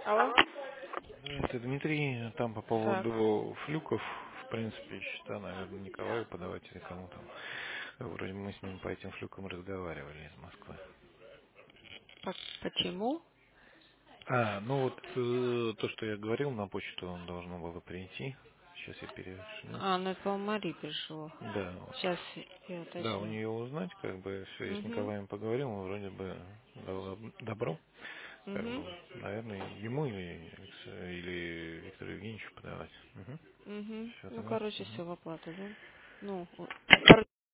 Алло? Это Дмитрий, там по Так. поводу флюков, в принципе, счета, наверное, Николаю подавать или кому там. Вроде мы с ним по этим флюкам разговаривали из Москвы. Почему? Ну вот то, что я говорил на почту, он должно было прийти. Сейчас я перешлю. Ну это, по-моему, Мари пришло. Да, вот. Сейчас я Да, у уточню. нее узнать, как бы, все, я с Угу. Николаем поговорил, он вроде бы дал добро. Как Угу. бы, наверное, ему или Виктору Евгеньевичу подавать. Угу. Угу. Все Ну, тогда. короче, Мгм. все в оплату, да? Ну,